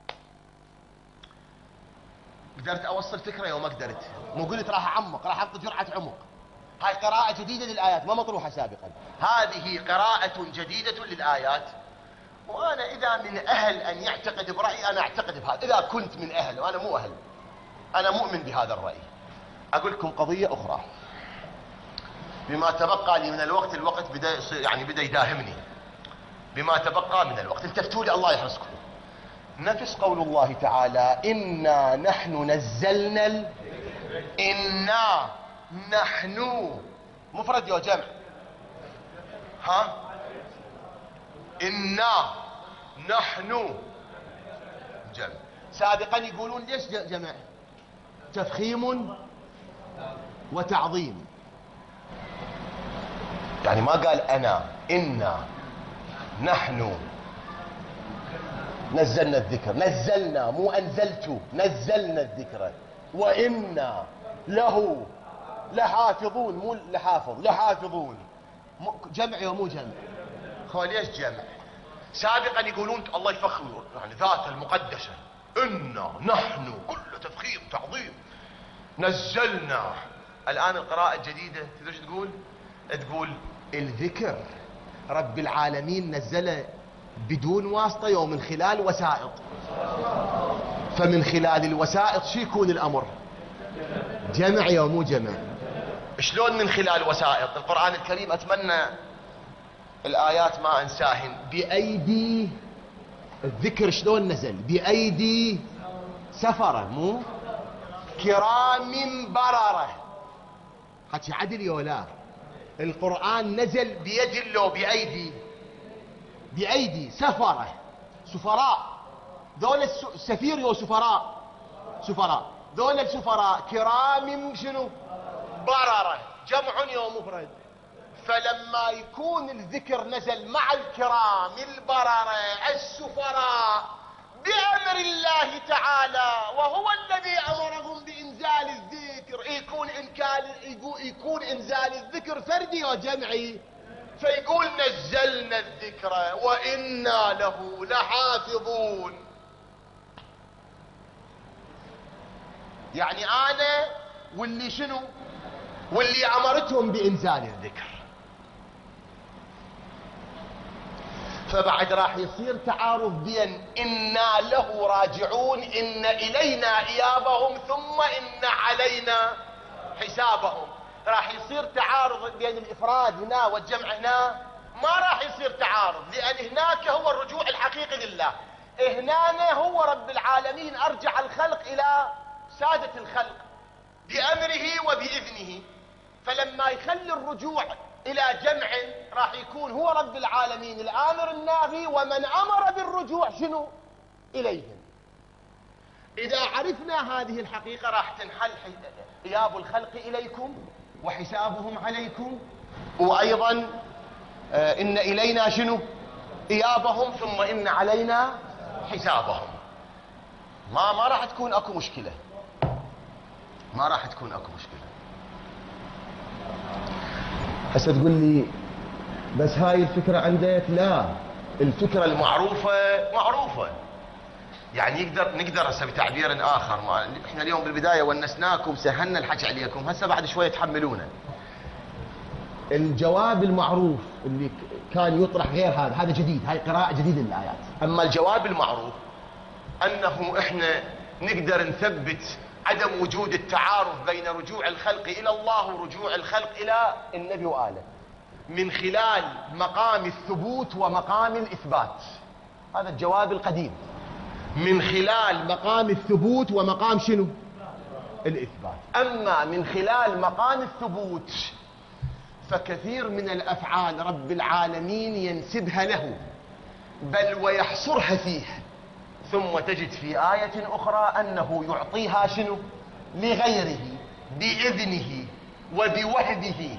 قدرت أوصل فكرة يوم ما قدرت، مو قلت راح أعمق، راح أعطي جرعة عمق. هاي قراءة جديدة للآيات ما مطروحة سابقا، هذه قراءة جديدة للآيات. وأنا إذا من أهل أن يعتقد برأيي أنا أعتقد بهذا، إذا كنت من أهل، وأنا مو أهل، أنا مؤمن بهذا الرأي. أقول لكم قضية أخرى بما تبقى لي من الوقت، الوقت بدأ يعني بدأ يداهمني. بما تبقى من الوقت التفتوا لي الله يحرسكم. نفس قول الله تعالى إنا نحن نزلنا ال... إنا نحن مفرد يا جمع، ها؟ إنا نحن جمع. سابقا يقولون ليش جمع؟ تفخيم وتعظيم، يعني ما قال أنا، إنا نحن نزلنا الذكر، نزلنا مو أنزلت، نزلنا الذكر وإنا له لحافظون، مو لحافظ، لحافظون. جمع ومو جمع. خو ليش جمع؟ سابقا يقولون الله يفخر يعني ذات المقدسة، إنا نحن كل تفخيم تعظيم نزلنا. الآن القراءة الجديدة تدري تقول؟ تقول الذكر رب العالمين نزله بدون واسطة يوم من خلال وسائط، فمن خلال الوسائط شو يكون الأمر؟ جمع يوم مو جمع. شلون من خلال وسائط؟ القرآن الكريم أتمنى الآيات ما أنساهن. بأيدي الذكر شلون نزل؟ بأيدي سفرة مو كرام بررة. حكي عدل يولا؟ القرآن نزل بيد الله بأيدي، بأيدي سفرة، سفراء. ذول السفير يو سفراء، سفراء. ذول السفراء كرام شنو؟ بررة، جمع يو مفرد. فلما يكون الذكر نزل مع الكرام البررة السفراء بأمر الله تعالى، وهو الذي أمرهم بإنزال الذكر، يكون إن كان يكون إنزال الذكر فردي وجمعي، فيقول نزلنا الذكر وإنا له لحافظون. يعني أنا واللي شنو واللي أمرتهم بإنزال الذكر. فبعد راح يصير تعارض بين إنا له راجعون، إن إلينا إيابهم، ثم إن علينا حسابهم. راح يصير تعارض بين الإفراد هنا والجمع هنا، ما راح يصير تعارض، لأن هناك هو الرجوع الحقيقي لله، هنا هو رب العالمين أرجع الخلق إلى سادة الخلق بأمره وبإذنه. فلما يخلي الرجوع إلى جمع راح يكون هو رب العالمين الآمر الناهي، ومن أمر بالرجوع شنو؟ إليهم. إذا عرفنا هذه الحقيقة راح تنحل إياب الخلق إليكم وحسابهم عليكم، وأيضا آه إن إلينا شنو؟ إيابهم، ثم إن علينا حسابهم. ما ما راح تكون أكو مشكلة، ما راح تكون أكو مشكلة. هسه تقول لي بس هاي الفكرة عندك؟ لا، الفكرة المعروفة معروفة. يعني يقدر نقدر هسه بتعبير آخر، ما احنا اليوم بالبداية ونسناكم سهلنا الحكي عليكم، هسه بعد شوية تحملونا. الجواب المعروف اللي كان يطرح غير هذا، هذا جديد، هاي قراءة جديدة للآيات. أما الجواب المعروف أنه احنا نقدر نثبت عدم وجود التعارض بين رجوع الخلق إلى الله ورجوع الخلق إلى النبي وآله من خلال مقام الثبوت ومقام الإثبات. هذا الجواب القديم، من خلال مقام الثبوت ومقام شنو؟ الإثبات. أما من خلال مقام الثبوت فكثير من الأفعال رب العالمين ينسبها له، بل ويحصرها فيه، ثم تجد في آية أخرى أنه يعطيها شنو؟ لغيره بإذنه وبوهبه.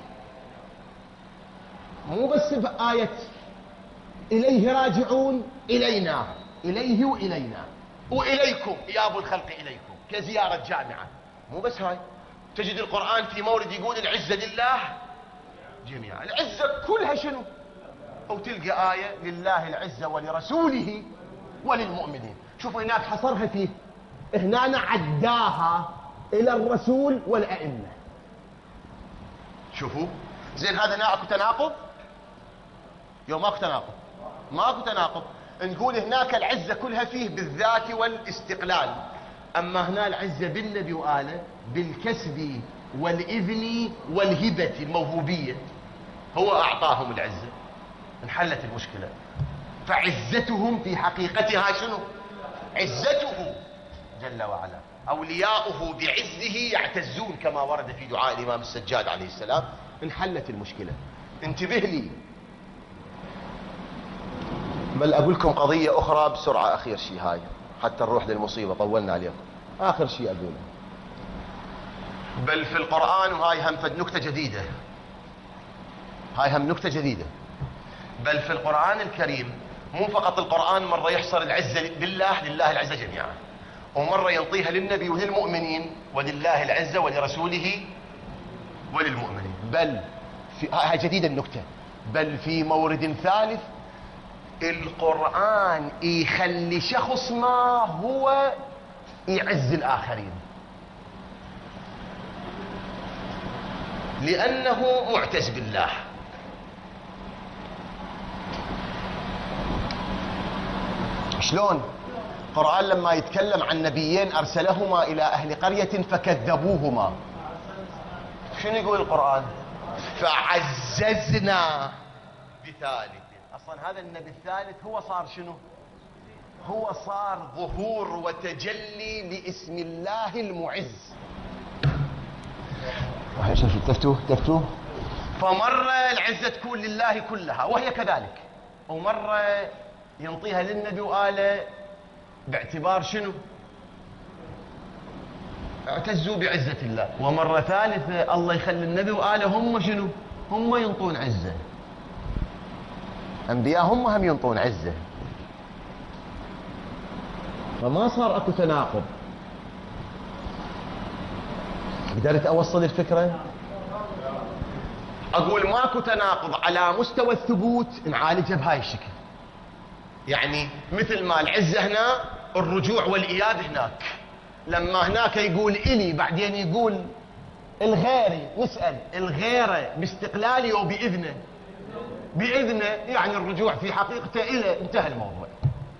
مو بس بآية إليه راجعون، إلينا، إليه وإلينا وإليكم، إياب الخلق إليكم كزيارة جامعة. مو بس هاي، تجد القرآن في مورد يقول العزة لله جميعا، العزة كلها شنو؟ أو تلقى آية لله العزة ولرسوله وللمؤمنين. شوفوا هناك حصرها فيه، هنا عداها إلى الرسول والأئمة. شوفوا زين، هذا اكو تناقض؟ يوم ماكو تناقض، ماكو تناقض. نقول هناك العزة كلها فيه بالذات والاستقلال، أما هنا العزة بالنبي وآله بالكسب والإذن والهبة الموهوبية، هو أعطاهم العزة، انحلت المشكلة. فعزتهم في حقيقتها شنو؟ عزته جل وعلا. أولياؤه بعزه يعتزون كما ورد في دعاء الإمام السجاد عليه السلام. انحلت المشكلة. انتبه لي، بل أقول لكم قضية أخرى بسرعة، أخير شيء هاي حتى نروح للمصيبة، طولنا عليكم. آخر شيء أقوله، بل في القرآن، وهاي هم فد نكتة جديدة، هاي هم نكتة جديدة، بل في القرآن الكريم مو فقط القرآن مرة يحصر العزة بالله، لله العزة جميعا، ومرة ينطيها للنبي وللمؤمنين، ولله العزة ولرسوله وللمؤمنين. بل في هاي جديدة النكتة، بل في مورد ثالث القرآن يخلي شخص ما هو يعز الآخرين لأنه معتز بالله. شلون؟ القرآن لما يتكلم عن نبيين أرسلهما إلى أهل قرية فكذبوهما، شنو يقول القرآن؟ فعززنا بثالث. أصلا هذا النبي الثالث هو صار شنو؟ هو صار ظهور وتجلي لاسم الله المعز. تفتوه تفتوه. فمرة العزة تكون لله كلها وهي كذلك، ومرة ينطيها للنبي وآله باعتبار شنو؟ اعتزوا بعزة الله. ومرة ثالثة الله يخلي النبي وآله هم شنو؟ هم ينطون عزة. أنبياء هم هم ينطون عزة، فما صار أكو تناقض. قدرت أوصل الفكرة؟ أقول ماكو تناقض على مستوى الثبوت، نعالجها بهاي الشكل. يعني مثل ما العزة هنا، الرجوع والإياب هناك. لما هناك يقول إلي بعدين يقول الغيري، نسأل الغيره باستقلالي أو بإذنه؟ بإذنه، يعني الرجوع في حقيقته إلى، انتهى الموضوع.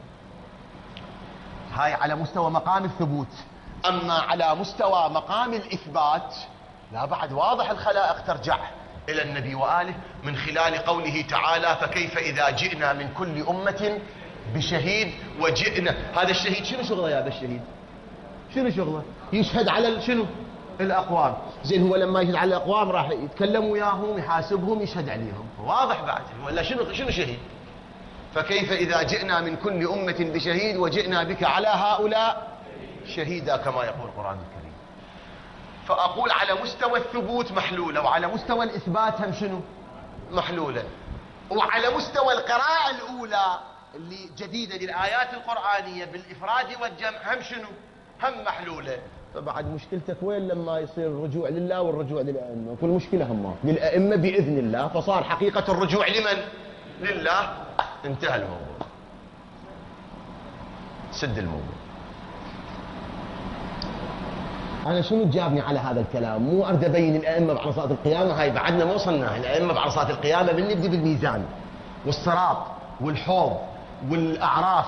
هاي على مستوى مقام الثبوت. أما على مستوى مقام الإثبات لا، بعد واضح الخلائق ترجع إلى النبي وآله من خلال قوله تعالى فكيف إذا جئنا من كل أمة بشهيد وجئنا. هذا الشهيد شنو شغله يا هذا الشهيد؟ شنو شغله؟ يشهد على شنو؟ الأقوام. زين هو لما يشهد على الأقوام راح يتكلم وياهم يحاسبهم يشهد عليهم، واضح بعد ولا شنو؟ شنو شهيد؟ فكيف إذا جئنا من كل أمة بشهيد وجئنا بك على هؤلاء شهيدا كما يقول القرآن الكريم. فأقول على مستوى الثبوت محلولة، وعلى مستوى الإثبات هم شنو؟ محلولة. وعلى مستوى القراءة الأولى اللي جديدة للآيات القرآنية بالإفراد والجمع هم شنو؟ هم محلولة. فبعد مشكلتك وين لما يصير الرجوع لله والرجوع للأئمة؟ كل مشكلة هم للأئمة بإذن الله، فصار حقيقة الرجوع لمن؟ لله. انتهى الموضوع، سد الموضوع. أنا شنو جابني على هذا الكلام؟ مو أريد أبين الأئمة بعرصات القيامة، هاي بعدنا ما وصلنا. الأئمة بعرصات القيامة بنبدي بالميزان والصراط والحوض والأعراف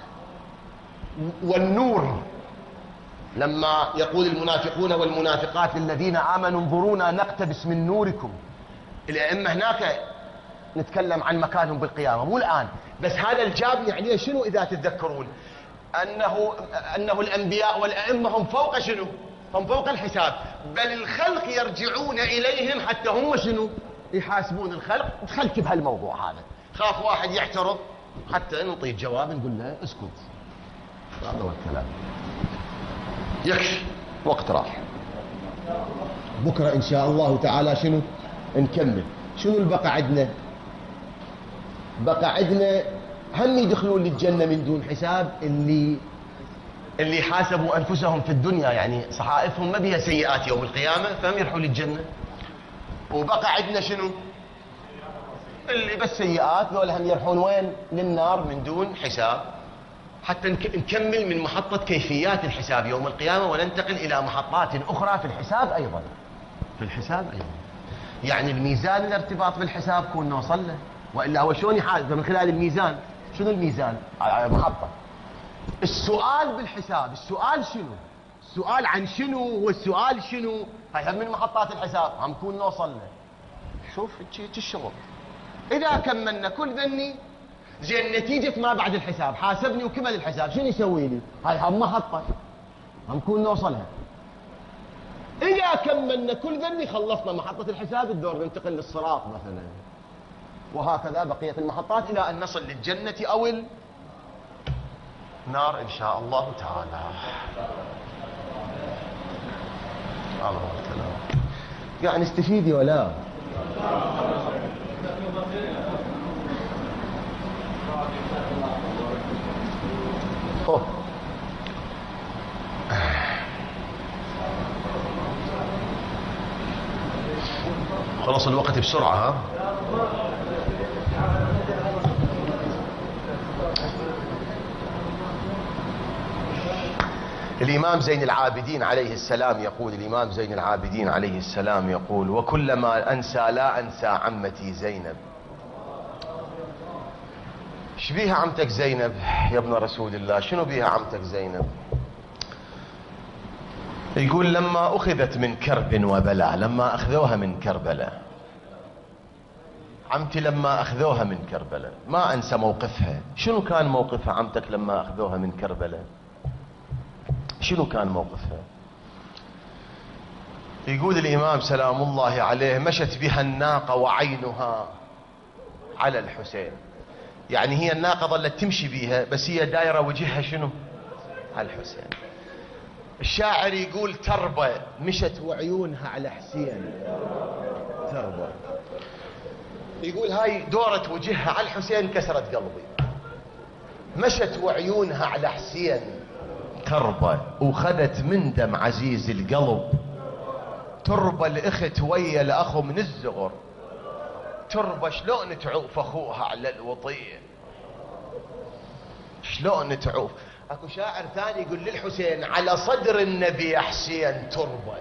والنور. لما يقول المنافقون والمنافقات للذين آمنوا انظرونا نقتبس من نوركم، الأئمة هناك نتكلم عن مكانهم بالقيامة، مو الآن. بس هذا الجابني عليه شنو إذا تتذكرون؟ أنه أنه الأنبياء والأئمة هم فوق شنو؟ هم فوق الحساب، بل الخلق يرجعون إليهم حتى هم شنو؟ يحاسبون الخلق. دخلت بهالموضوع هذا، خاف واحد يعترض حتى نعطيه جواب نقول له اسكت. هذا هو الكلام. يكفي، وقت راح. بكرة إن شاء الله تعالى شنو؟ نكمل. شنو اللي بقى عندنا؟ بقى عندنا هم يدخلون للجنة من دون حساب، اللي اللي حاسبوا أنفسهم في الدنيا، يعني صحائفهم ما بها سيئات يوم القيامة فهم يروحوا للجنة. وبقى عندنا شنو؟ اللي بس سيئات، ذولا هم يروحون وين؟ للنار من دون حساب. حتى نكمل من محطة كيفيات الحساب يوم القيامة وننتقل إلى محطات أخرى في الحساب أيضا. في الحساب أيضا يعني الميزان الارتباط بالحساب كون نوصل له، وإلا هو شلون يحاسب؟ من خلال الميزان. شنو الميزان؟ على محطة. السؤال بالحساب، السؤال شنو؟ السؤال عن شنو؟ والسؤال شنو؟ هاي هم من محطات الحساب هم نكون نوصل له. شوف الشغل. إذا كملنا كل ذني زين، نتيجة ما بعد الحساب حاسبني وكمل الحساب شنو يسوي لي؟ هاي هم محطة هم نكون نوصلها. إذا كملنا كل ذني خلصنا محطة الحساب، الدور ننتقل للصراط مثلا، وهكذا بقية المحطات إلى أن نصل للجنة أو النار إن شاء الله تعالى. هذا هو الكلام. يعني استفيدي ولا؟ أوه. خلص الوقت بسرعة. ها الإمام زين العابدين عليه السلام يقول الإمام زين العابدين عليه السلام يقول وكلما أنسى لا أنسى عمتي زينب. ايش بيها عمتك زينب يا ابن رسول الله؟ شنو بيها عمتك زينب؟ يقول لما أخذت من كرب وبلاء، لما أخذوها من كربلاء، عمتي لما أخذوها من كربلاء ما أنسى موقفها. شنو كان موقفها عمتك لما أخذوها من كربلاء؟ شنو كان موقفها؟ يقول الإمام سلام الله عليه مشت بها الناقة وعينها على الحسين، يعني هي الناقة ظلت تمشي بيها بس هي دايرة وجهها شنو؟ على الحسين. الشاعر يقول تربة مشت وعيونها على حسين، تربة. يقول هاي دورت وجهها على الحسين كسرت قلبي. مشت وعيونها على حسين تربة، وخذت من دم عزيز القلب. تربة الأخت ويا الأخو من الزغر، تربة شلون تعوف أخوها على الوطية، شلون تعوف. اكو شاعر ثاني يقول للحسين: على صدر النبي يا حسين تربة،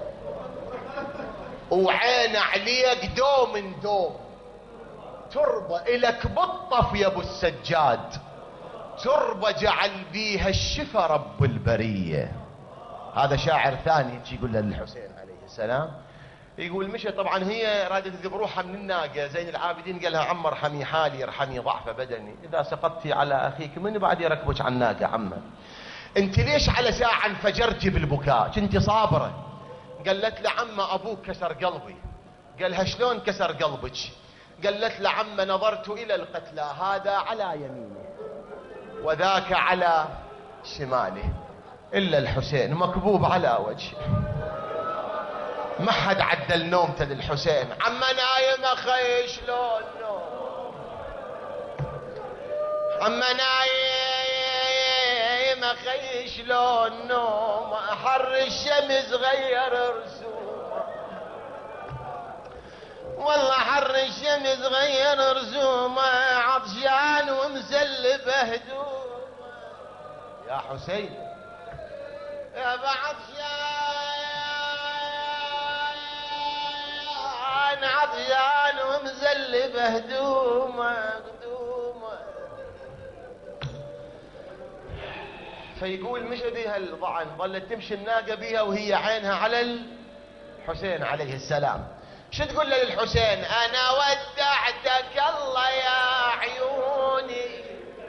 وعين عليك دوم دوم، تربة إلك بالطف يا ابو السجاد، تربة جعل بيها الشفا رب البرية. هذا شاعر ثاني يقول للحسين عليه السلام. يقول مشى، طبعا هي رادت تذب روحها من الناقة. زين العابدين قال لها: عم ارحمي حالي، ارحمي ضعف بدني، إذا سقطتي على أخيك من بعد يركبك على الناقة؟ عمه انت ليش على ساعة انفجرتي بالبكاء؟ كنت صابرة. قالت له: عمه أبوك كسر قلبي. قالها: شلون كسر قلبك؟ قالت له: عمه نظرت إلى القتلى، هذا على يمينه وذاك على شماله، إلا الحسين مكبوب على وجهه. ما حد عدل نومته للحسين. عما نايم اخي شلون نوم، عما نايم اخي شلون نوم، حر الشمس غير رسومه، والله حر الشمس غير رسومه، عطشان ومسلب هدومه. يا حسين يا بعطشان عطيان ومزلب هدومه هدومه. فيقول مشى بها الضعن، ظلت تمشي الناقة بها وهي عينها على الحسين عليه السلام. شو تقول له للحسين؟ أنا ودعتك الله يا عيوني.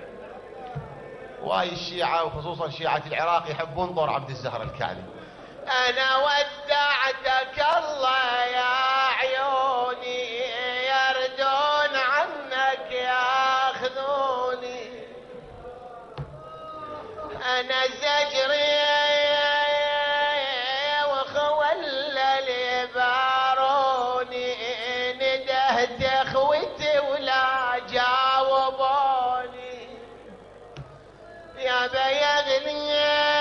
واي الشيعة وخصوصا شيعة العراق يحبون طور عبد الزهر الكعبي. أنا ودعتك الله يا عيوني، يردون عنك ياخذوني، أنا زجري وخولل باروني، ندهت اخوتي ولا جاوبوني، يا بيغني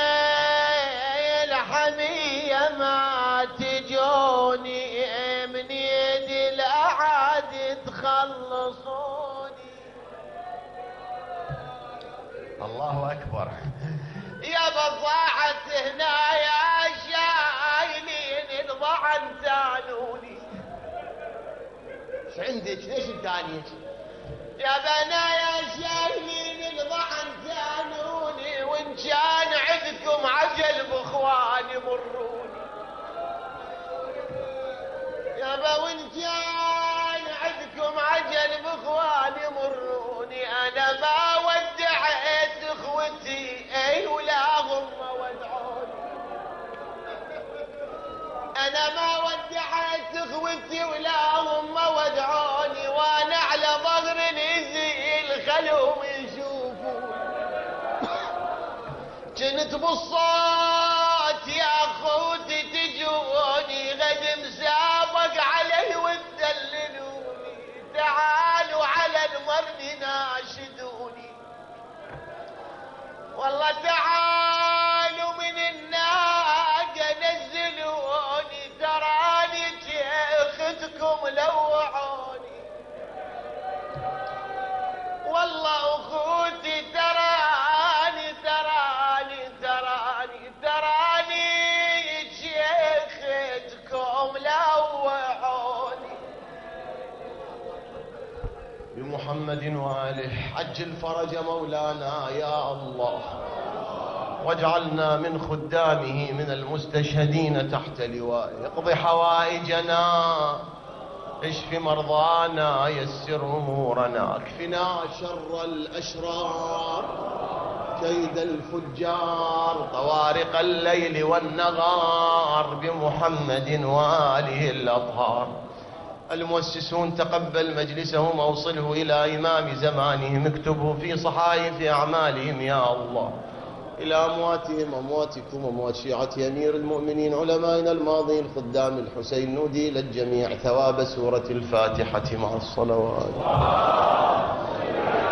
الحمية ما تجوني، من يد الأعاد تخلصوني. الله أكبر. يا بضاعة هنا يا شايلين الضعن تانوني. ايش عندك؟ ليش الثانية؟ يا بنايا شايلين الضعن تانوني، وان كان عندكم عجل باخواني مروني. يا با وان كان عندكم عجل باخواني مروني، انا ما ودعت اخوتي اي ولا هم ودعوني، انا ما ودعت اخوتي ولا هم ودعوني، وانا على ظهر نزيل خلهم يشوفوني. كنت بالصوت يا اخوتي تجوني، غد مسابق علي وتدللوني، تعالوا على المرن ناشدوني، والله تعالوا من الناقة نزلوني، تراني اختكم لوعوني، والله اخوتي تراني تراني تراني تراني شيختكم لوعوني. بمحمد وآله عجل فرج مولانا يا الله، واجعلنا من خدامه من المستشهدين تحت لوائه. اقض حوائجنا، اشف مرضانا، يسر امورنا، اكفنا شر الاشرار، كيد الفجار، طوارق الليل والنهار، بمحمد واله الاطهار. المؤسسون تقبل مجلسهم، اوصله الى امام زمانهم، اكتبه في صحائف اعمالهم يا الله. إلى أمواتهم، أمواتكم، أموات شيعة أمير المؤمنين علمائنا الماضين خدام الحسين، نودي للجميع ثواب سورة الفاتحة مع الصلوات.